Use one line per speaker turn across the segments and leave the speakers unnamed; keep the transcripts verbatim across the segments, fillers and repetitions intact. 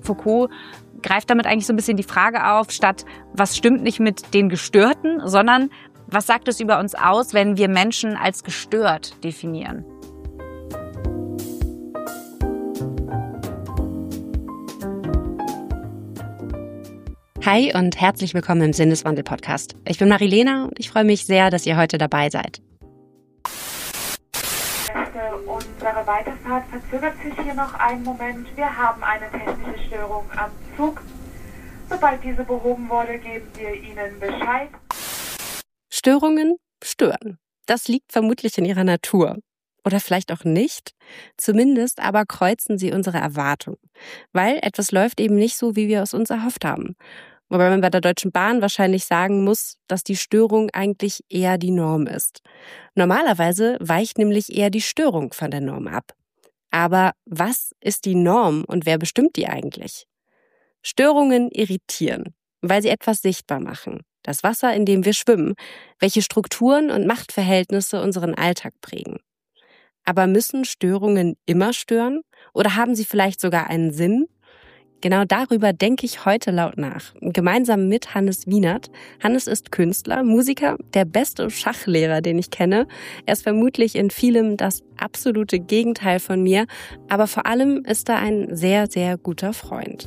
Foucault greift damit eigentlich so ein bisschen die Frage auf, statt was stimmt nicht mit den Gestörten, sondern was sagt es über uns aus, wenn wir Menschen als gestört definieren? Hi und herzlich willkommen im Sinneswandel-Podcast. Ich bin Marilena und ich freue mich sehr, dass ihr heute dabei seid.
Unsere Weiterfahrt verzögert sich hier noch einen Moment. Wir haben eine technische Störung am Zug. Sobald diese behoben wurde, geben wir Ihnen Bescheid.
Störungen stören. Das liegt vermutlich in ihrer Natur. Oder vielleicht auch nicht. Zumindest aber kreuzen sie unsere Erwartungen. Weil etwas läuft eben nicht so, wie wir es uns erhofft haben. Wobei man bei der Deutschen Bahn wahrscheinlich sagen muss, dass die Störung eigentlich eher die Norm ist. Normalerweise weicht nämlich eher die Störung von der Norm ab. Aber was ist die Norm und wer bestimmt die eigentlich? Störungen irritieren, weil sie etwas sichtbar machen. Das Wasser, in dem wir schwimmen, welche Strukturen und Machtverhältnisse unseren Alltag prägen. Aber müssen Störungen immer stören? Oder haben sie vielleicht sogar einen Sinn? Genau darüber denke ich heute laut nach, gemeinsam mit Hannes Wienert. Hannes ist Künstler, Musiker, der beste Schachlehrer, den ich kenne. Er ist vermutlich in vielem das absolute Gegenteil von mir, aber vor allem ist er ein sehr, sehr guter Freund.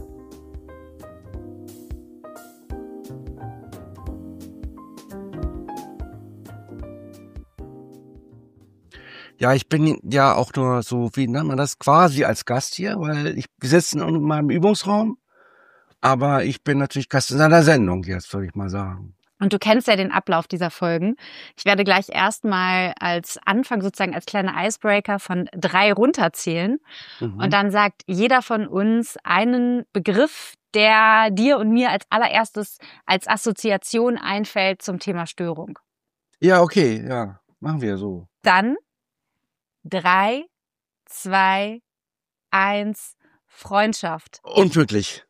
Ja, ich bin ja auch nur so, wie nennt man das, quasi als Gast hier, weil ich wir sitzen in meinem Übungsraum, aber ich bin natürlich Gast in einer Sendung jetzt, würde ich mal sagen.
Und du kennst ja den Ablauf dieser Folgen. Ich werde gleich erstmal als Anfang sozusagen als kleiner Icebreaker von drei runterzählen. Mhm. Und dann sagt jeder von uns einen Begriff, der dir und mir als allererstes als Assoziation einfällt zum Thema Störung.
Ja, okay, ja, machen wir so.
Dann Drei, zwei, eins, Freundschaft.
Unmöglich.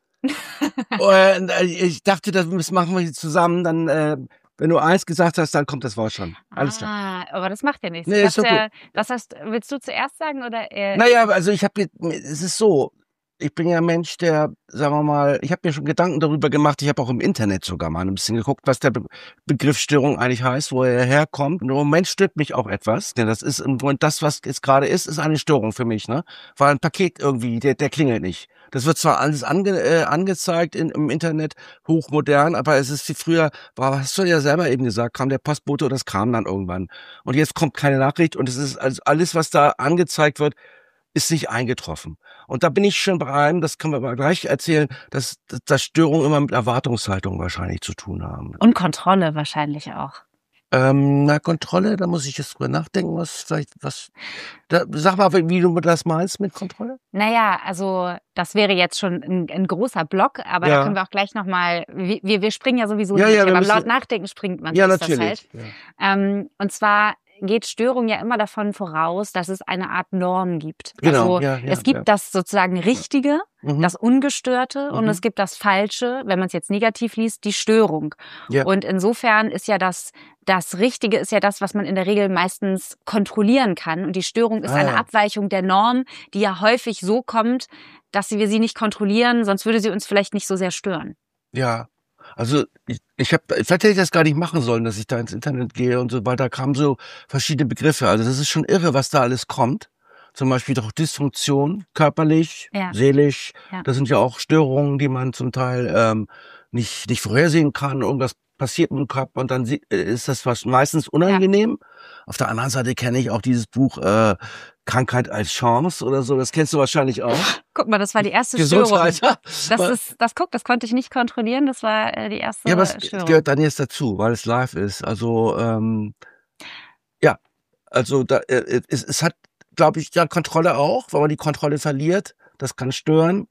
Ich dachte, das machen wir zusammen. Dann, äh, wenn du eins gesagt hast, dann kommt das Wort schon. Alles klar.
Ah, aber das macht ja nichts.
Nee, ist okay.
Ja, was hast, willst du zuerst sagen oder? Äh?
Naja, also ich habe, es ist so. Ich bin ja ein Mensch, der, sagen wir mal, ich habe mir schon Gedanken darüber gemacht. Ich habe auch im Internet sogar mal ein bisschen geguckt, was der Be- Begriff Störung eigentlich heißt, wo er herkommt. Und im Moment stört mich auch etwas. Denn das ist im Moment das, was es gerade ist, ist eine Störung für mich, ne? Weil ein Paket irgendwie, der, der klingelt nicht. Das wird zwar alles ange, äh, angezeigt in, im Internet, hochmodern, aber es ist wie früher, war, hast du ja selber eben gesagt, kam der Postbote und das kam dann irgendwann. Und jetzt kommt keine Nachricht und es ist also alles, was da angezeigt wird, ist nicht eingetroffen. Und da bin ich schon bei einem, das können wir aber gleich erzählen, dass, dass Störungen immer mit Erwartungshaltung wahrscheinlich zu tun haben.
Und Kontrolle wahrscheinlich auch.
Ähm, na, Kontrolle, da muss ich jetzt drüber nachdenken, was vielleicht, was, da, sag mal, wie du das meinst mit Kontrolle?
Naja, also, das wäre jetzt schon ein, ein großer Block, aber ja. Da können wir auch gleich nochmal, wir, wir springen ja sowieso
ja,
nicht,
ja,
aber
müssen,
laut Nachdenken springt man.
Ja,
das
natürlich.
Das halt. Ja. Ähm, und zwar geht Störung ja immer davon voraus, dass es eine Art Norm gibt.
Genau,
also
ja, ja,
es gibt
ja.
das sozusagen Richtige, mhm. das Ungestörte mhm. und es gibt das Falsche, wenn man es jetzt negativ liest, die Störung. Ja. Und insofern ist ja das, das Richtige ist ja das, was man in der Regel meistens kontrollieren kann. Und die Störung ist ah, eine ja. Abweichung der Norm, die ja häufig so kommt, dass wir sie nicht kontrollieren, sonst würde sie uns vielleicht nicht so sehr stören.
Ja. Also ich, ich habe, vielleicht hätte ich das gar nicht machen sollen, dass ich da ins Internet gehe und so weiter. Da kamen so verschiedene Begriffe. Also das ist schon irre, was da alles kommt. Zum Beispiel doch Dysfunktion, körperlich, ja. seelisch. Ja. Das sind ja auch Störungen, die man zum Teil ähm, nicht nicht vorhersehen kann. Irgendwas passiert mit dem Körper und dann ist das was meistens unangenehm. Ja. Auf der anderen Seite kenne ich auch dieses Buch äh, Krankheit als Chance oder so. Das kennst du wahrscheinlich auch.
Guck mal, das war die erste Störung. Das ist, das guck, das konnte ich nicht kontrollieren. Das war äh, die erste
ja, aber es
Störung.
Gehört dann jetzt dazu, weil es live ist. Also ähm, ja, also da, äh, es, es hat, glaube ich, ja Kontrolle auch, weil man die Kontrolle verliert. Das kann stören.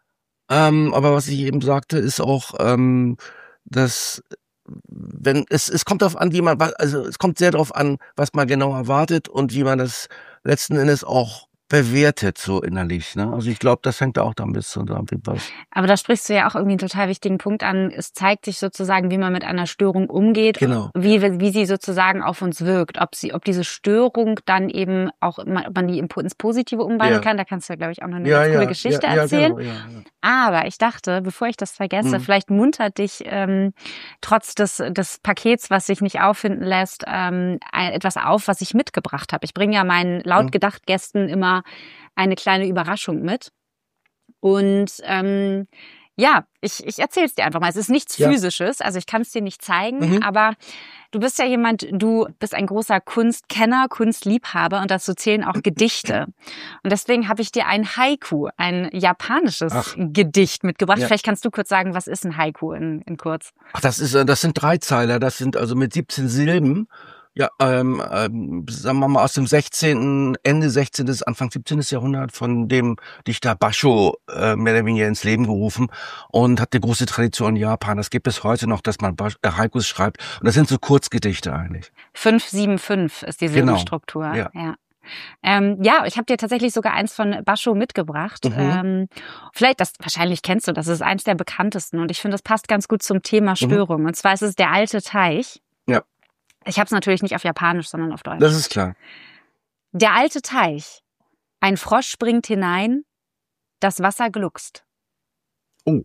Ähm, aber was ich eben sagte, ist auch, ähm, dass wenn es es kommt darauf an, wie man also es kommt sehr darauf an, was man genau erwartet und wie man das letzten Endes auch bewertet so innerlich. Ne? Also ich glaube, das hängt auch da ein bisschen dran.
Aber da sprichst du ja auch irgendwie einen total wichtigen Punkt an. Es zeigt sich sozusagen, wie man mit einer Störung umgeht,
genau.
wie, wie sie sozusagen auf uns wirkt. Ob sie, ob diese Störung dann eben auch, ob man die ins Positive umwandeln ja. kann. Da kannst du ja, glaube ich, auch noch eine
ja,
ganz coole
ja,
Geschichte
ja, ja,
erzählen.
Genau, ja, ja.
Aber ich dachte, bevor ich das vergesse, mhm. vielleicht muntert dich ähm, trotz des, des Pakets, was sich nicht auffinden lässt, ähm, etwas auf, was ich mitgebracht habe. Ich bringe ja meinen laut gedacht Gästen immer eine kleine Überraschung mit. Und ähm, ja, ich, ich erzähle es dir einfach mal. Es ist nichts ja. Physisches, also ich kann es dir nicht zeigen, mhm. aber du bist ja jemand, du bist ein großer Kunstkenner, Kunstliebhaber und dazu zählen auch Gedichte. Und deswegen habe ich dir ein Haiku, ein japanisches Ach. Gedicht mitgebracht. Ja. Vielleicht kannst du kurz sagen, was ist ein Haiku in, in kurz?
Ach, das ist, das sind Dreizeiler, das sind also mit siebzehn Silben. Ja, ähm, ähm, sagen wir mal aus dem sechzehnten Ende sechzehnten Anfang siebzehnten Jahrhundert von dem Dichter Basho äh, mehr oder weniger ins Leben gerufen und hat eine große Tradition in Japan. Das gibt es heute noch, dass man Bash- äh, Haikus schreibt und das sind so Kurzgedichte eigentlich.
fünf sieben fünf ist die Silbenstruktur.
Genau. Ja.
ja. Ähm, ja, ich habe dir tatsächlich sogar eins von Basho mitgebracht. Mhm. Ähm, vielleicht, das wahrscheinlich kennst du, das ist eins der bekanntesten und ich finde, das passt ganz gut zum Thema Störung. Mhm. Und zwar ist es der alte Teich.
Ja.
Ich habe es natürlich nicht auf Japanisch, sondern auf Deutsch.
Das ist klar.
Der alte Teich. Ein Frosch springt hinein, das Wasser gluckst.
Oh.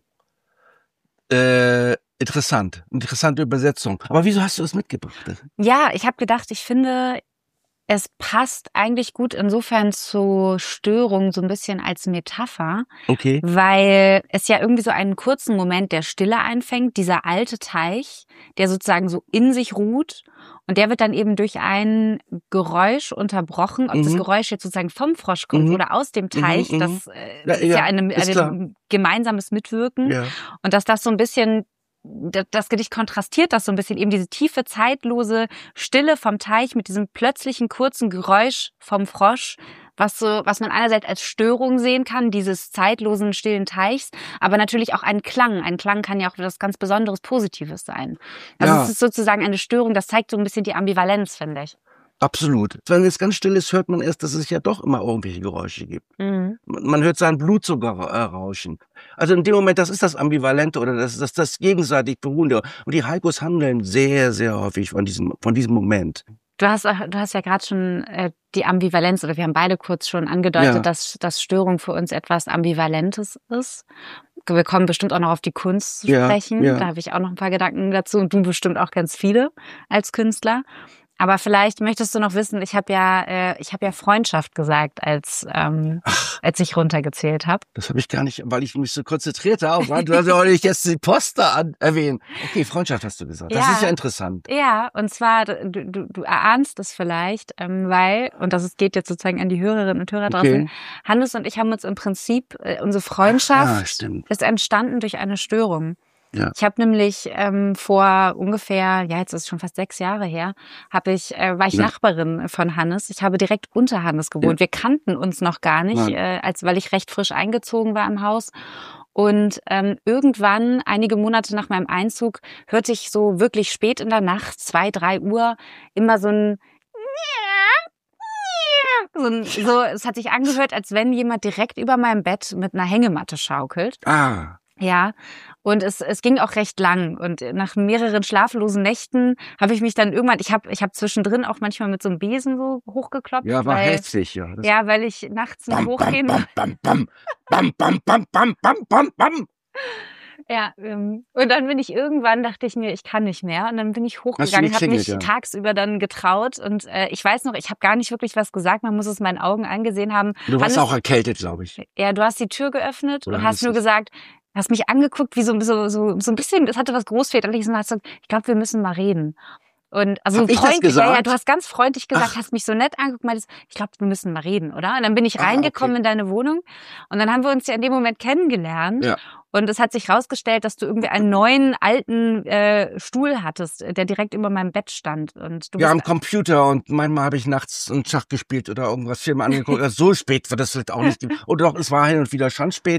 Äh, interessant. Interessante Übersetzung. Aber wieso hast du es mitgebracht?
Ja, ich habe gedacht, ich finde, es passt eigentlich gut insofern zur Störung so ein bisschen als Metapher.
Okay.
Weil es ja irgendwie so einen kurzen Moment der Stille einfängt, dieser alte Teich, der sozusagen so in sich ruht. Und der wird dann eben durch ein Geräusch unterbrochen, ob mhm. das Geräusch jetzt sozusagen vom Frosch kommt mhm. oder aus dem Teich. Mhm. Das äh, ja, ist ja, ja eine, ist ein gemeinsames Mitwirken. Ja. Und dass das so ein bisschen, das Gedicht kontrastiert das so ein bisschen, eben diese tiefe, zeitlose Stille vom Teich mit diesem plötzlichen, kurzen Geräusch vom Frosch, was so, was man einerseits als Störung sehen kann, dieses zeitlosen, stillen Teichs, aber natürlich auch einen Klang. Ein Klang kann ja auch etwas ganz Besonderes, Positives sein. Also ja. es ist sozusagen eine Störung, das zeigt so ein bisschen die Ambivalenz, finde ich.
Absolut. Wenn es ganz still ist, hört man erst, dass es ja doch immer irgendwelche Geräusche gibt. Mhm. Man hört sein Blut sogar rauschen. Also in dem Moment, das ist das Ambivalente oder das, das, das gegenseitig Beruhende. Und die Haikus handeln sehr, sehr häufig von diesem, von diesem Moment.
Du hast, du hast ja gerade schon äh, die Ambivalenz, oder wir haben beide kurz schon angedeutet, ja. dass, dass Störung für uns etwas Ambivalentes ist. Wir kommen bestimmt auch noch auf die Kunst zu sprechen. Ja, ja. Da habe ich auch noch ein paar Gedanken dazu und du bestimmt auch ganz viele als Künstler. Aber vielleicht möchtest du noch wissen, ich habe ja, äh, ich habe ja Freundschaft gesagt, als ähm, als ich runtergezählt habe.
Das habe ich gar nicht, weil ich mich so konzentriert habe. Du hast ja auch nicht jetzt die Poster an erwähnen. Okay, Freundschaft hast du gesagt. Das ja, ist ja interessant.
Ja, und zwar, du, du, du erahnst es vielleicht, ähm, weil, und das ist, geht jetzt sozusagen an die Hörerinnen und Hörer draußen, okay. Hannes und ich haben uns im Prinzip, äh, unsere Freundschaft ja, ist entstanden durch eine Störung. Ja. Ich habe nämlich ähm, vor ungefähr, ja jetzt ist es schon fast sechs Jahre her, habe ich äh, war ich ja. Nachbarin von Hannes. Ich habe direkt unter Hannes gewohnt. Ja. Wir kannten uns noch gar nicht, äh, als weil ich recht frisch eingezogen war im Haus. Und ähm, irgendwann, einige Monate nach meinem Einzug, hörte ich so wirklich spät in der Nacht, zwei, drei Uhr, immer so ein so, ein, so es hat sich angehört, als wenn jemand direkt über meinem Bett mit einer Hängematte schaukelt.
Ah.
Ja, und es es ging auch recht lang und nach mehreren schlaflosen Nächten habe ich mich dann irgendwann, ich habe ich habe zwischendrin auch manchmal mit so einem Besen so hochgeklopft.
Ja, war
weil,
heftig, ja. Das
ja, weil ich nachts nicht hochgehen.
Bam, bam, bam, bam, bam, bam, bam, bam, bam, bam.
Ja, ähm, und dann bin ich irgendwann, dachte ich mir, ich kann nicht mehr. Und dann bin ich hochgegangen, habe mich ja. tagsüber dann getraut. Und äh, ich weiß noch, ich habe gar nicht wirklich was gesagt. Man muss es meinen Augen angesehen haben.
Du warst Hannes, auch erkältet, glaube ich.
Ja, du hast die Tür geöffnet Oder und hast nur es? gesagt, hast mich angeguckt, wie so, so, so, so ein bisschen, das hatte was Großväterliches und hast gesagt, ich glaube, wir müssen mal reden. Und also
Hab ich
freundlich,
das gesagt?
ja, ja, du hast ganz freundlich gesagt,
Ach.
hast mich so nett angeguckt, meintest, ich glaube, wir müssen mal reden, oder? Und dann bin ich reingekommen ah, okay. in deine Wohnung und dann haben wir uns ja in dem Moment kennengelernt. Ja. Und es hat sich rausgestellt, dass du irgendwie einen neuen, alten äh, Stuhl hattest, der direkt über meinem Bett stand. Und du
ja, am Computer und manchmal habe ich nachts einen Schach gespielt oder irgendwas Filme angeguckt. So spät wird das vielleicht auch nicht. Oder doch, es war hin und wieder schon spät.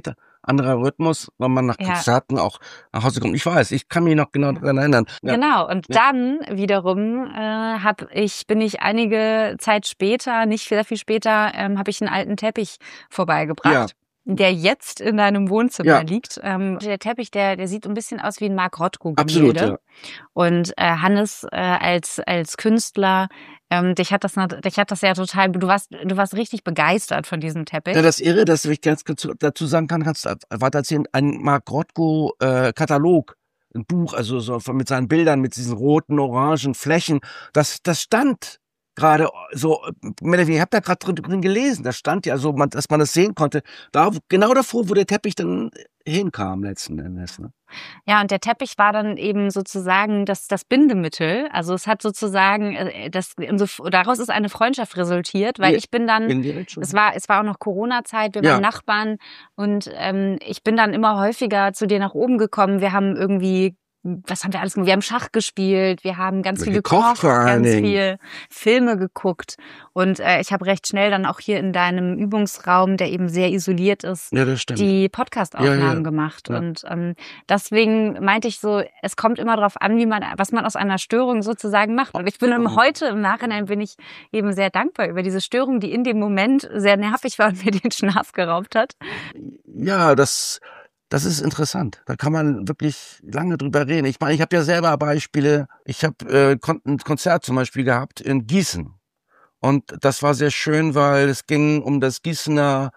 anderer Rhythmus, wenn man nach
Ja.
Konzerten auch nach Hause kommt. Ich weiß, ich kann mich noch genau daran erinnern. Ja.
Genau, und
Ja.
dann wiederum äh, hab ich, bin ich einige Zeit später, nicht sehr viel später, ähm, habe ich einen alten Teppich vorbeigebracht. Der jetzt in deinem Wohnzimmer
Ja.
liegt. Ähm, der Teppich, der, der sieht ein bisschen aus wie ein Mark Rothko-Gemälde.
Absolut, ja.
Und äh, Hannes äh, als als Künstler, ähm, dich hat das nat- dich hat das ja total. Du warst du warst richtig begeistert von diesem Teppich.
Ja, das Irre, dass ich ganz kurz dazu sagen kann, kannst du weiter erzählen, ein Mark Rothko äh, Katalog, ein Buch, also so von- mit seinen Bildern, mit diesen roten, orangen Flächen, das, das stand gerade so, Melanie, ich habe da gerade drin, drin gelesen, das stand ja so, man, dass man das sehen konnte, da genau davor, wo der Teppich dann hinkam letzten Endes. Ne?
Ja, und der Teppich war dann eben sozusagen das, das Bindemittel. Also es hat sozusagen, äh, das, daraus ist eine Freundschaft resultiert, weil
Ja,
ich bin dann,
indirekt schon.
es war, es war auch noch Corona-Zeit, wir
Ja.
waren Nachbarn und ähm, ich bin dann immer häufiger zu dir nach oben gekommen. Wir haben irgendwie, was haben wir alles gemacht? Wir haben Schach gespielt, wir haben ganz
Wir
viel
gekocht
gekocht,
vor allen
ganz
Dingen.
viel Filme geguckt und äh, ich habe recht schnell dann auch hier in deinem Übungsraum, der eben sehr isoliert ist,
Ja, das stimmt.
die Podcast-Aufnahmen
Ja, ja.
gemacht.
Ja.
Und ähm, deswegen meinte ich so, es kommt immer darauf an, wie man, was man aus einer Störung sozusagen macht. Und ich bin im, heute im Nachhinein bin ich eben sehr dankbar über diese Störung, die in dem Moment sehr nervig war und mir den Schlaf geraubt hat.
Ja, das, das ist interessant. Da kann man wirklich lange drüber reden. Ich meine, ich habe ja selber Beispiele. Ich habe äh, kon- ein Konzert zum Beispiel gehabt in Gießen. Und das war sehr schön, weil es ging um das Gießener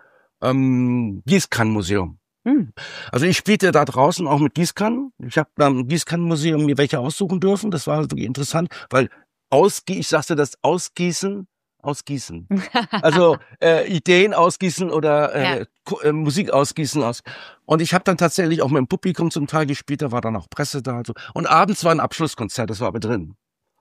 ähm, Gießkannenmuseum.
Hm.
Also ich spielte da draußen auch mit Gießkannen. Ich habe beim Gießkannenmuseum mir welche aussuchen dürfen. Das war wirklich interessant, weil ausgie ich sagte das Ausgießen, Ausgießen. Also äh, Ideen ausgießen oder äh,
Ja.
Ko- äh, Musik ausgießen aus. Und ich habe dann tatsächlich auch mit dem Publikum zum Teil gespielt, da war dann auch Presse da. Und, so. Und abends war ein Abschlusskonzert, das war aber drin.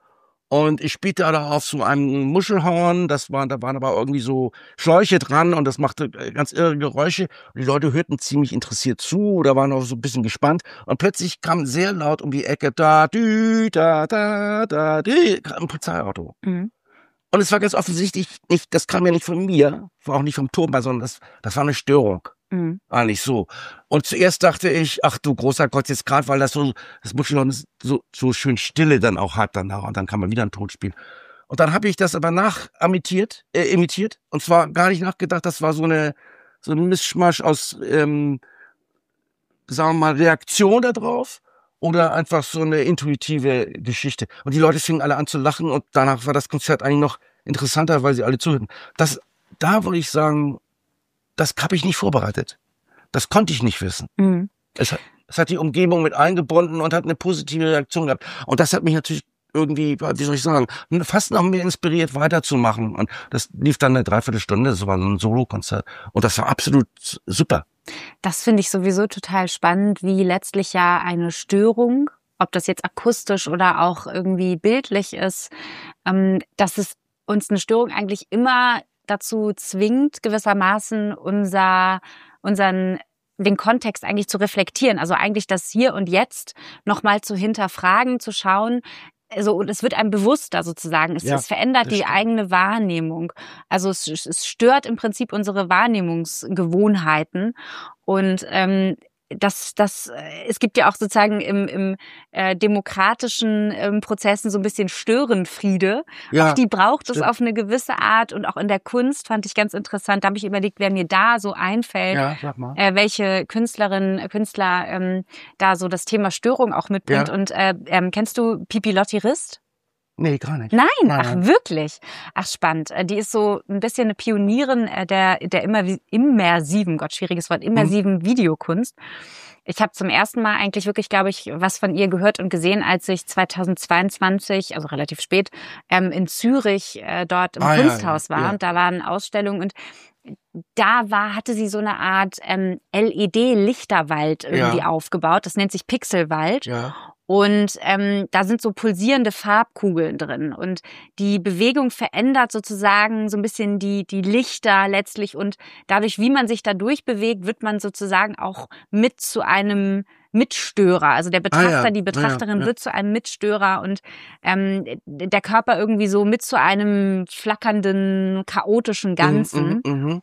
Und ich spielte da auf so einem Muschelhorn, das war, da waren aber irgendwie so Schläuche dran und das machte äh, ganz irre Geräusche. Und die Leute hörten ziemlich interessiert zu oder waren auch so ein bisschen gespannt. Und plötzlich kam sehr laut um die Ecke, da, dü, da, da, da, dü, kam ein Polizeiauto.
Mhm.
Und es war ganz offensichtlich nicht, das kam ja nicht von mir, war auch nicht vom Turban, sondern das, das war eine Störung.
Mhm.
Eigentlich so. Und zuerst dachte ich, ach du großer Gott, jetzt gerade, weil das so, das Muschelhorn so, so schön Stille dann auch hat danach und dann kann man wieder einen Ton spielen. Und dann habe ich das aber nachimitiert, äh, imitiert und zwar gar nicht nachgedacht, das war so eine, so ein Mischmasch aus, ähm, sagen wir mal, Reaktion da drauf oder einfach so eine intuitive Geschichte. Und die Leute fingen alle an zu lachen und danach war das Konzert eigentlich noch interessanter, weil sie alle zuhörten. Das, da würde ich sagen, das habe ich nicht vorbereitet. Das konnte ich nicht wissen.
Mhm.
Es hat, es hat die Umgebung mit eingebunden und hat eine positive Reaktion gehabt. Und das hat mich natürlich irgendwie, wie soll ich sagen, fast noch mehr inspiriert, weiterzumachen. Und das lief dann eine Dreiviertelstunde, das war so ein Solokonzert. Und das war absolut super.
Das finde ich sowieso total spannend, wie letztlich ja eine Störung, ob das jetzt akustisch oder auch irgendwie bildlich ist, ähm, dass es uns eine Störung eigentlich immer dazu zwingt, gewissermaßen unser, unseren, den Kontext eigentlich zu reflektieren. Also eigentlich das Hier und Jetzt nochmal zu hinterfragen, zu schauen. Also, und es wird einem bewusster sozusagen. Es,
Ja,
es verändert
das
die
stimmt.
eigene Wahrnehmung. Also es, es stört im Prinzip unsere Wahrnehmungsgewohnheiten. Und ähm, das, das, äh, es gibt ja auch sozusagen im, im äh, demokratischen ähm, Prozessen so ein bisschen Störenfriede.
Ja,
Auch die braucht es
stimmt.
auf eine gewisse Art. Und auch in der Kunst fand ich ganz interessant. Da habe ich überlegt, wer mir da so einfällt.
Ja, sag mal.
Äh, welche Künstlerinnen, Künstler ähm, da so das Thema Störung auch mitbringt.
Ja.
Und äh, ähm, kennst du Pipi Lotti Rist?
Nee, gar nicht.
Nein,
Nein,
ach
nein.
wirklich. Ach spannend. Äh, Die ist so ein bisschen eine Pionierin äh, der der immer immersiven, Gott, schwieriges Wort, immersiven Videokunst. Ich habe zum ersten Mal eigentlich wirklich, glaube ich, was von ihr gehört und gesehen, als ich zweitausendzweiundzwanzig, also relativ spät, ähm, in Zürich äh, dort im
Ah, ja,
Kunsthaus
ja,
war.
ja.
Und da waren Ausstellungen und da war, hatte sie so eine Art ähm, L E D-Lichterwald irgendwie
Ja.
aufgebaut. Das nennt sich Pixelwald.
Ja.
Und ähm, da sind so pulsierende Farbkugeln drin. Und die Bewegung verändert sozusagen so ein bisschen die die Lichter letztlich. Und dadurch, wie man sich da durchbewegt, wird man sozusagen auch mit zu einem Mitstörer. Also der Betrachter,
Ah, ja.
die Betrachterin
Ja, ja.
wird zu einem Mitstörer und ähm, der Körper irgendwie so mit zu einem flackernden, chaotischen Ganzen.
Mhm, mhm, mhm.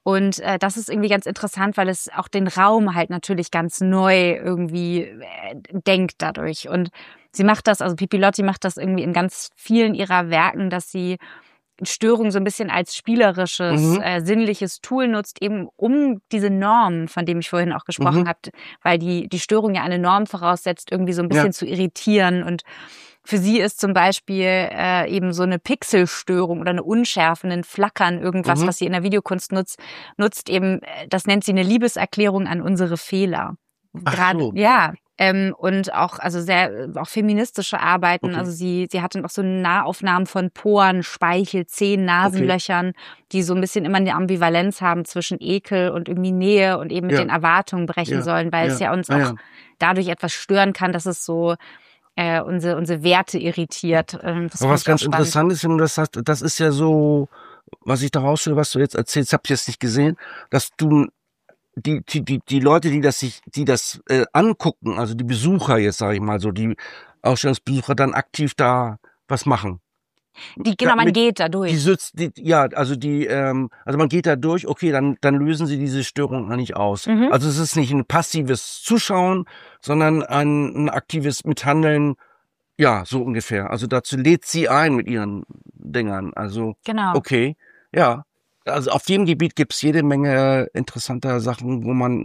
Und äh, das ist irgendwie ganz interessant, weil es auch den Raum halt natürlich ganz neu irgendwie äh, denkt dadurch. Und sie macht das, also Pipilotti macht das irgendwie in ganz vielen ihrer Werken, dass sie Störung so ein bisschen als spielerisches, mhm. äh, sinnliches Tool nutzt, eben um diese Norm, von dem ich vorhin auch gesprochen mhm. habe, weil die die Störung ja eine Norm voraussetzt, irgendwie so ein bisschen ja. zu irritieren. Und für sie ist zum Beispiel äh, eben so eine Pixelstörung oder eine Unschärfe, ein Flackern, irgendwas, mhm. was sie in der Videokunst nutzt, nutzt eben, das nennt sie eine Liebeserklärung an unsere Fehler. Gerade, so. ja. Ähm, und auch, also sehr, auch feministische Arbeiten. Okay. Also sie, sie hatte auch so Nahaufnahmen von Poren, Speichel, Zähnen, Nasenlöchern, okay. die so ein bisschen immer eine Ambivalenz haben zwischen Ekel und irgendwie Nähe und eben mit ja. den Erwartungen brechen ja. sollen, weil ja. es ja uns ah, auch ja. dadurch etwas stören kann, dass es so äh, unsere, unsere Werte irritiert. Ähm, das
Aber was ganz interessant ist, wenn du das hast, das ist ja so, was ich daraus höre, was du jetzt erzählst, hab ich jetzt nicht gesehen, dass du Die, die, die, die Leute, die das sich, die das äh, angucken, also die Besucher jetzt, sage ich mal so, die Ausstellungsbesucher dann aktiv da was machen.
Die, genau, man Mit, geht da durch.
Die sitzt, die, ja, also die, ähm, also man geht da durch, okay, dann, dann lösen sie diese Störung nicht aus. Mhm. Also es ist nicht ein passives Zuschauen, sondern ein, ein aktives Mithandeln, ja, so ungefähr. Also dazu lädt sie ein mit ihren Dingern. Also,
genau.
Okay, ja. Also auf dem Gebiet gibt's jede Menge interessanter Sachen, wo man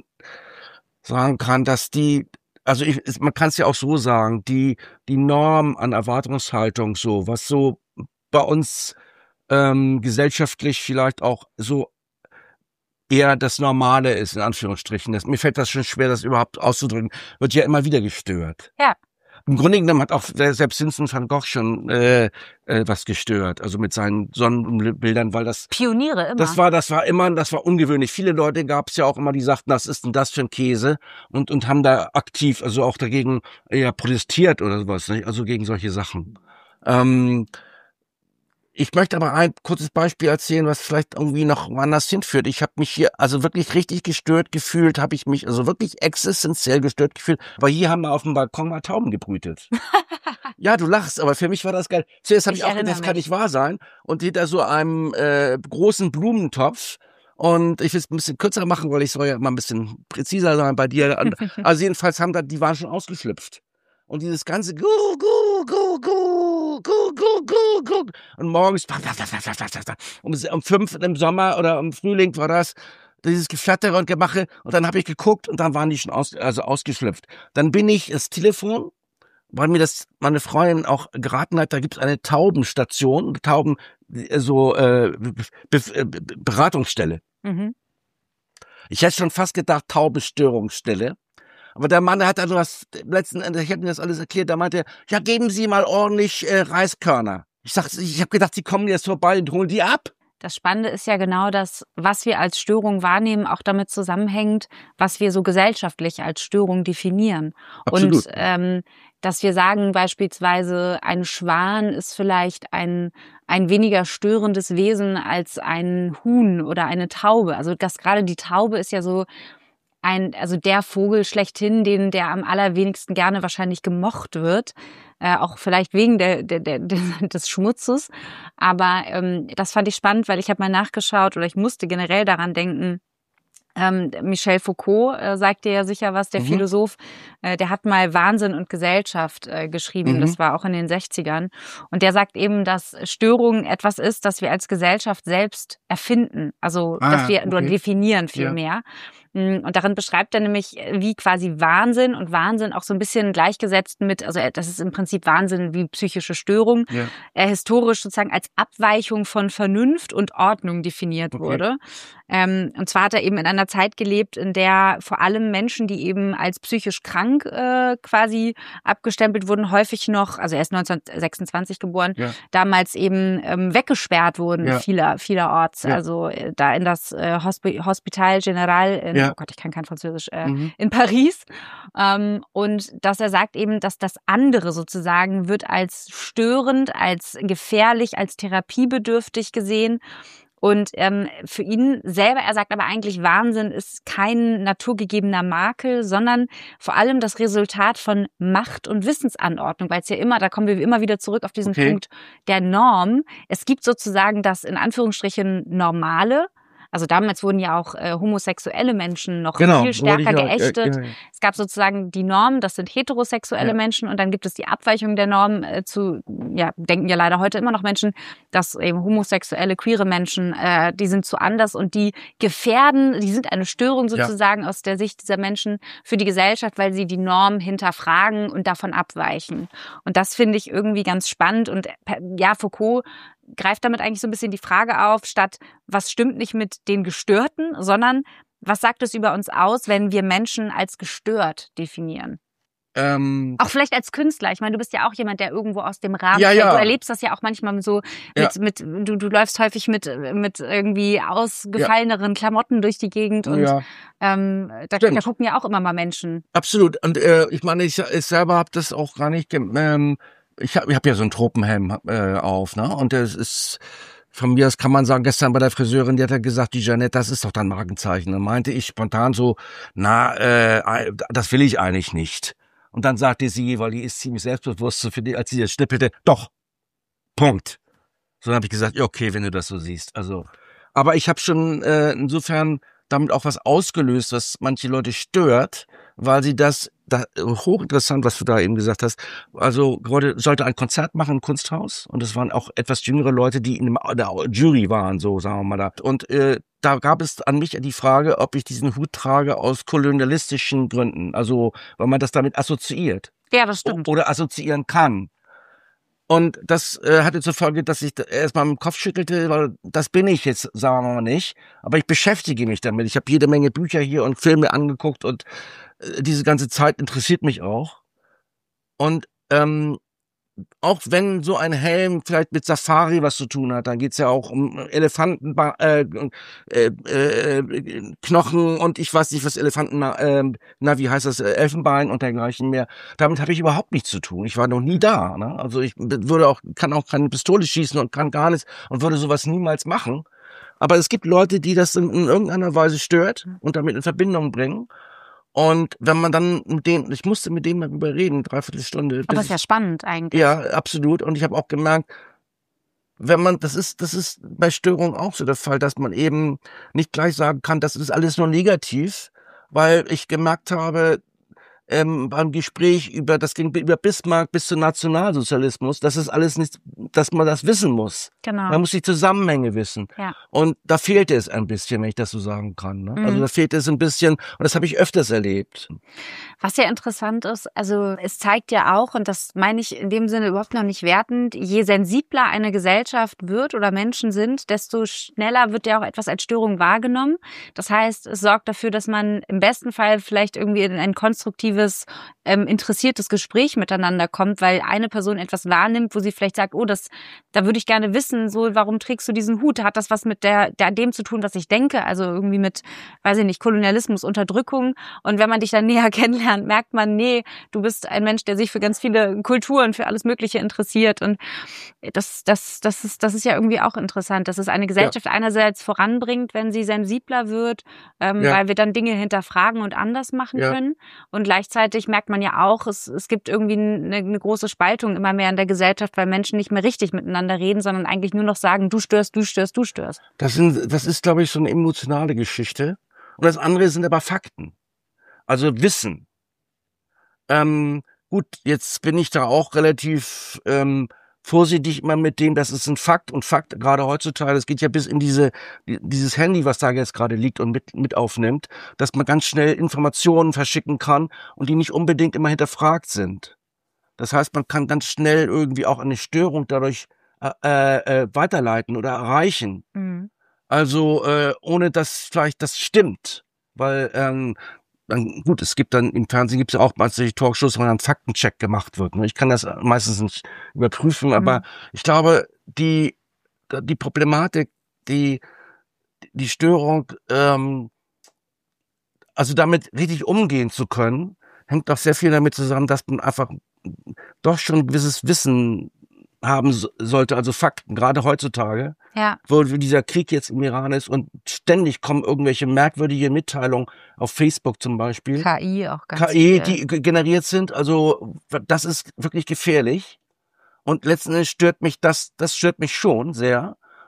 sagen kann, dass die, also ich, man kann es ja auch so sagen, die die Norm an Erwartungshaltung, so was so bei uns ähm, gesellschaftlich vielleicht auch so eher das Normale ist, in Anführungsstrichen. Das, mir fällt das schon schwer, das überhaupt auszudrücken, wird ja immer wieder gestört.
Ja.
Im Grunde genommen hat auch selbst Vincent van Gogh schon äh, äh, was gestört, also mit seinen Sonnenbildern, weil das
Pioniere immer.
Das war, das war immer, das war ungewöhnlich. Viele Leute gab es ja auch immer, die sagten, was ist denn das für ein Käse, und und haben da aktiv, also auch dagegen ja protestiert oder sowas, nicht? Also gegen solche Sachen. Ähm, Ich möchte aber ein kurzes Beispiel erzählen, was vielleicht irgendwie noch woanders hinführt. Ich habe mich hier also wirklich richtig gestört gefühlt, habe ich mich also wirklich existenziell gestört gefühlt, weil hier haben wir auf dem Balkon mal Tauben gebrütet. Ja, du lachst, aber für mich war das geil. Zuerst habe ich, ich auch gedacht, das kann nicht wahr sein. Und hinter so einem äh, großen Blumentopf, und ich will es ein bisschen kürzer machen, weil ich soll ja immer ein bisschen präziser sein bei dir. Also jedenfalls haben da, die waren schon ausgeschlüpft. Und dieses ganze Gu, Gu, Gu, Gu, Gu, Gu, Gu, Gu. Und morgens um, um fünf im Sommer oder im Frühling war das, dieses Geflattere und Gemache. Und dann habe ich geguckt und dann waren die schon aus, also ausgeschlüpft. Dann bin ich das Telefon, weil mir das meine Freundin auch geraten hat, da gibt es eine Taubenstation, Tauben, so äh, Be Be Beratungsstelle. Mhm. Ich hätte schon fast gedacht, Taubestörungsstelle. Aber der Mann, der hat also was, letzten Endes, ich habe mir das alles erklärt, da meinte er, ja, geben Sie mal ordentlich äh, Reiskörner. Ich sag, ich habe gedacht, Sie kommen jetzt vorbei und holen die ab.
Das Spannende ist ja genau das, was wir als Störung wahrnehmen, auch damit zusammenhängt, was wir so gesellschaftlich als Störung definieren.
Absolut.
Und ähm, dass wir sagen beispielsweise, ein Schwan ist vielleicht ein ein weniger störendes Wesen als ein Huhn oder eine Taube. Also das gerade die Taube ist ja so ein, also der Vogel schlechthin, den der am allerwenigsten gerne wahrscheinlich gemocht wird, äh, auch vielleicht wegen der, der, der, des Schmutzes. Aber ähm, das fand ich spannend, weil ich habe mal nachgeschaut oder ich musste generell daran denken. Ähm, Michel Foucault äh, sagt dir ja sicher was, der mhm. Philosoph, äh, der hat mal Wahnsinn und Gesellschaft äh, geschrieben, mhm. das war auch in den sechzigern. Und der sagt eben, dass Störung etwas ist, das wir als Gesellschaft selbst erfinden, also ah, dass wir okay. oder definieren vielmehr. Ja. Und darin beschreibt er nämlich, wie quasi Wahnsinn und Wahnsinn auch so ein bisschen gleichgesetzt mit, also das ist im Prinzip Wahnsinn wie psychische Störung, ja. äh, historisch sozusagen als Abweichung von Vernunft und Ordnung definiert okay. wurde. Ähm, und zwar hat er eben in einer Zeit gelebt, in der vor allem Menschen, die eben als psychisch krank äh, quasi abgestempelt wurden, häufig noch, also er ist neunzehnhundertsechsundzwanzig geboren, ja. damals eben ähm, weggesperrt wurden, ja. vieler, vielerorts. Ja. Also äh, da in das äh, Hosp- Hospital General in ja. oh Gott, ich kann kein Französisch, äh, mhm. in Paris. Ähm, und dass er sagt eben, dass das andere sozusagen wird als störend, als gefährlich, als therapiebedürftig gesehen. Und ähm, für ihn selber, er sagt aber eigentlich, Wahnsinn ist kein naturgegebener Makel, sondern vor allem das Resultat von Macht- und Wissensanordnung, weil es ja immer, da kommen wir immer wieder zurück auf diesen okay. Punkt der Norm. Es gibt sozusagen das in Anführungsstrichen Normale, Also damals wurden ja auch äh, homosexuelle Menschen noch
Genau,
viel stärker
wollte ich ja-
geächtet.
ja, ja.
Es gab sozusagen die Norm, das sind heterosexuelle
Ja.
Menschen und dann gibt es die Abweichung der Norm äh, zu, ja, denken ja leider heute immer noch Menschen, dass eben homosexuelle, queere Menschen, äh, die sind zu anders und die gefährden, die sind eine Störung sozusagen aus der Sicht dieser Menschen für die Gesellschaft, weil sie die Norm hinterfragen und davon abweichen. Und das finde ich irgendwie ganz spannend und ja, Foucault greift damit eigentlich so ein bisschen die Frage auf, statt was stimmt nicht mit den Gestörten, sondern was sagt es über uns aus, wenn wir Menschen als gestört definieren?
Ähm,
Auch vielleicht als Künstler. Ich meine, du bist ja auch jemand, der irgendwo aus dem Rahmen
Ja,
fällt.
ja.
Du erlebst das ja auch manchmal so mit,
Ja.
mit du, du läufst häufig mit, mit irgendwie ausgefalleneren Klamotten durch die Gegend und
ja.
ähm, da,
Stimmt.
da gucken ja auch immer mal Menschen.
Absolut. Und äh, ich meine, ich, ich selber habe das auch gar nicht. Ge- Ähm, ich habe ich hab ja so einen Tropenhelm äh, auf, ne? Und das ist von mir aus kann man sagen, gestern bei der Friseurin, die hat ja gesagt, die Jeanette, das ist doch dein Markenzeichen. Dann meinte ich spontan so, na, äh, das will ich eigentlich nicht. Und dann sagte sie, weil die ist ziemlich selbstbewusst, so für die, als sie das schnippelte, doch. Punkt. So dann habe ich gesagt, ja, okay, wenn du das so siehst. Also, aber ich habe schon äh, insofern damit auch was ausgelöst, was manche Leute stört, weil sie das, da, hochinteressant, was du da eben gesagt hast. Also heute sollte ein Konzert machen im Kunsthaus und es waren auch etwas jüngere Leute, die in der Jury waren, so sagen wir mal da. Und äh, da gab es an mich die Frage, ob ich diesen Hut trage aus kolonialistischen Gründen, also weil man das damit assoziiert.
Ja, das stimmt.
Oder assoziieren kann. Und das äh, hatte zur Folge, dass ich erstmal mit dem Kopf schüttelte, weil das bin ich jetzt, sagen wir mal nicht. Aber ich beschäftige mich damit. Ich habe jede Menge Bücher hier und Filme angeguckt und äh, diese ganze Zeit interessiert mich auch. Und ähm, auch wenn so ein Helm vielleicht mit Safari was zu tun hat, dann geht's ja auch um Elefanten, äh, äh, äh, Knochen und ich weiß nicht, was Elefanten, äh, na, wie heißt das, Elfenbein und dergleichen mehr. Damit habe ich überhaupt nichts zu tun. Ich war noch nie da. Ne? Also ich würde auch, kann auch keine Pistole schießen und kann gar nichts und würde sowas niemals machen. Aber es gibt Leute, die das in, in irgendeiner Weise stört und damit in Verbindung bringen. Und wenn man dann mit denen, ich musste mit denen darüber reden, dreiviertel Stunde.
Aber ist ja spannend eigentlich.
Ja, absolut. Und ich habe auch gemerkt, wenn man, das ist, das ist bei Störungen auch so der Fall, dass man eben nicht gleich sagen kann, das ist alles nur negativ, weil ich gemerkt habe, ähm, beim Gespräch über, das ging über Bismarck bis zum Nationalsozialismus, das ist alles nicht, dass man das wissen muss.
Genau.
Man muss die Zusammenhänge wissen.
Ja.
Und da fehlte es ein bisschen, wenn ich das so sagen kann. Ne?
Mhm.
Also da fehlt es ein bisschen, und das habe ich öfters erlebt.
Was ja interessant ist, also es zeigt ja auch, und das meine ich in dem Sinne überhaupt noch nicht wertend, je sensibler eine Gesellschaft wird oder Menschen sind, desto schneller wird ja auch etwas als Störung wahrgenommen. Das heißt, es sorgt dafür, dass man im besten Fall vielleicht irgendwie in ein konstruktives, ähm, interessiertes Gespräch miteinander kommt, weil eine Person etwas wahrnimmt, wo sie vielleicht sagt, oh, das, da würde ich gerne wissen, so, warum trägst du diesen Hut? Hat das was mit der, der dem zu tun, was ich denke? Also irgendwie mit, weiß ich nicht, Kolonialismus, Unterdrückung. Und wenn man dich dann näher kennenlernt, merkt man, nee, du bist ein Mensch, der sich für ganz viele Kulturen, für alles Mögliche interessiert. Und das, das, das ist, das ist ja irgendwie auch interessant, dass es eine Gesellschaft ja. einerseits voranbringt, wenn sie sensibler wird, ähm, ja. weil wir dann Dinge hinterfragen und anders machen ja. können. Und gleichzeitig merkt man ja auch, es, es gibt irgendwie eine, eine große Spaltung immer mehr in der Gesellschaft, weil Menschen nicht mehr richtig miteinander reden, sondern eigentlich nur noch sagen, du störst, du störst, du störst.
Das sind, das ist, glaube ich, so eine emotionale Geschichte. Und das andere sind aber Fakten. Also Wissen. Ähm, gut, jetzt bin ich da auch relativ ähm, vorsichtig immer mit dem, das ist ein Fakt. Und Fakt, gerade heutzutage, das geht ja bis in diese dieses Handy, was da jetzt gerade liegt und mit mit aufnimmt, dass man ganz schnell Informationen verschicken kann und die nicht unbedingt immer hinterfragt sind. Das heißt, man kann ganz schnell irgendwie auch eine Störung dadurch äh, äh, weiterleiten oder erreichen. Mhm. Also äh, ohne dass vielleicht das stimmt. Weil ähm, dann, gut, es gibt dann im Fernsehen gibt es ja auch manche Talkshows, wo dann ein Faktencheck gemacht wird. Ne? Ich kann das meistens nicht überprüfen, mhm. aber ich glaube, die die Problematik, die die Störung, ähm, also damit richtig umgehen zu können, hängt doch sehr viel damit zusammen, dass man einfach doch schon ein gewisses Wissen haben sollte, also Fakten, gerade heutzutage, ja. wo dieser Krieg jetzt im Iran ist und ständig kommen irgendwelche merkwürdige Mitteilungen auf Facebook zum Beispiel.
K I auch ganz
K I,
viel.
Die generiert sind, also das ist wirklich gefährlich und letzten Endes stört mich das, das stört mich schon sehr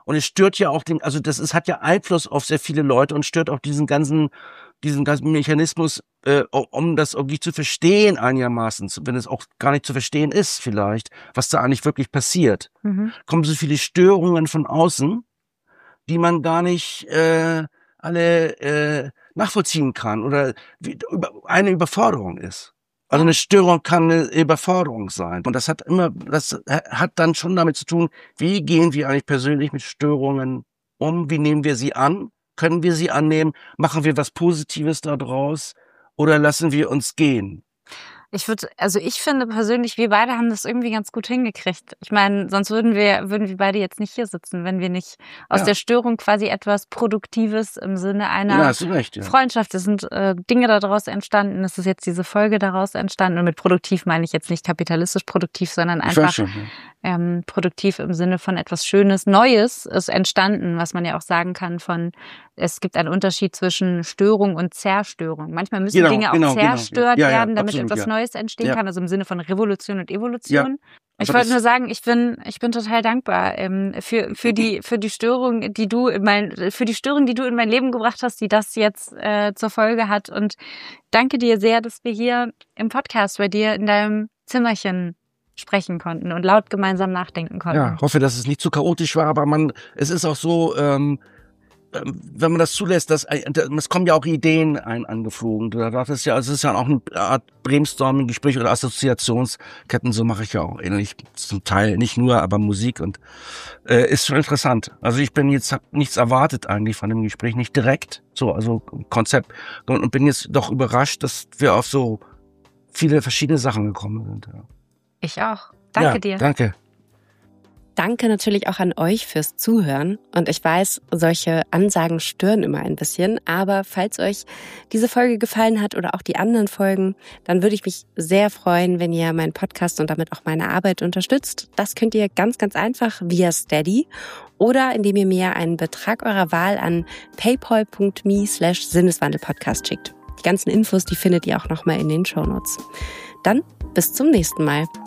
Und es stört ja auch den, also das ist, hat ja Einfluss auf sehr viele Leute und stört auch diesen ganzen, diesen ganzen Mechanismus, äh, um das irgendwie zu verstehen einigermaßen, wenn es auch gar nicht zu verstehen ist vielleicht, was da eigentlich wirklich passiert. Mhm. Kommen so viele Störungen von außen, die man gar nicht äh, alle äh, nachvollziehen kann oder wie, über, eine Überforderung ist. Also eine Störung kann eine Überforderung sein. Und das hat immer, das hat dann schon damit zu tun, wie gehen wir eigentlich persönlich mit Störungen um? Wie nehmen wir sie an? Können wir sie annehmen? Machen wir was Positives daraus? Oder lassen wir uns gehen?
Ich würde, also ich finde persönlich, wir beide haben das irgendwie ganz gut hingekriegt. Ich meine, sonst würden wir, würden wir beide jetzt nicht hier sitzen, wenn wir nicht aus ja. der Störung quasi etwas Produktives im Sinne einer
ja, hast du recht, ja.
Freundschaft. Es sind äh, Dinge daraus entstanden. Es ist jetzt diese Folge daraus entstanden. Und mit produktiv meine ich jetzt nicht kapitalistisch produktiv, sondern einfach schon, ja. ähm, produktiv im Sinne von etwas Schönes, Neues ist entstanden, was man ja auch sagen kann von, es gibt einen Unterschied zwischen Störung und Zerstörung. Manchmal müssen
genau,
Dinge auch
genau,
zerstört
genau. Ja, ja,
werden, damit
absolut,
etwas
ja.
Neues entstehen
ja.
kann, also im Sinne von Revolution und Evolution.
Ja,
ich wollte nur sagen, ich bin, ich bin total dankbar ähm, für für die für die Störung, die du in mein für die Störung, die du in mein Leben gebracht hast, die das jetzt äh, zur Folge hat. Und danke dir sehr, dass wir hier im Podcast bei dir in deinem Zimmerchen sprechen konnten und laut gemeinsam nachdenken konnten.
Ja, hoffe, dass es nicht zu chaotisch war, aber man, es ist auch so. Ähm, wenn man das zulässt, dass es kommen ja auch Ideen ein, angeflogen. Das ist ja, also es ist ja auch eine Art Brainstorming-Gespräch oder Assoziationsketten, so mache ich ja auch ähnlich zum Teil, nicht nur, aber Musik und äh, ist schon interessant. Also ich bin jetzt, habe nichts erwartet eigentlich von dem Gespräch, nicht direkt, so, also Konzept und bin jetzt doch überrascht, dass wir auf so viele verschiedene Sachen gekommen sind. Ja.
Ich auch. Danke
ja,
dir.
Danke.
Danke natürlich auch an euch fürs Zuhören. Und ich weiß, solche Ansagen stören immer ein bisschen. Aber falls euch diese Folge gefallen hat oder auch die anderen Folgen, dann würde ich mich sehr freuen, wenn ihr meinen Podcast und damit auch meine Arbeit unterstützt. Das könnt ihr ganz, ganz einfach via Steady oder indem ihr mir einen Betrag eurer Wahl an paypal.me slash Sinneswandelpodcast schickt. Die ganzen Infos, die findet ihr auch nochmal in den Shownotes. Dann bis zum nächsten Mal.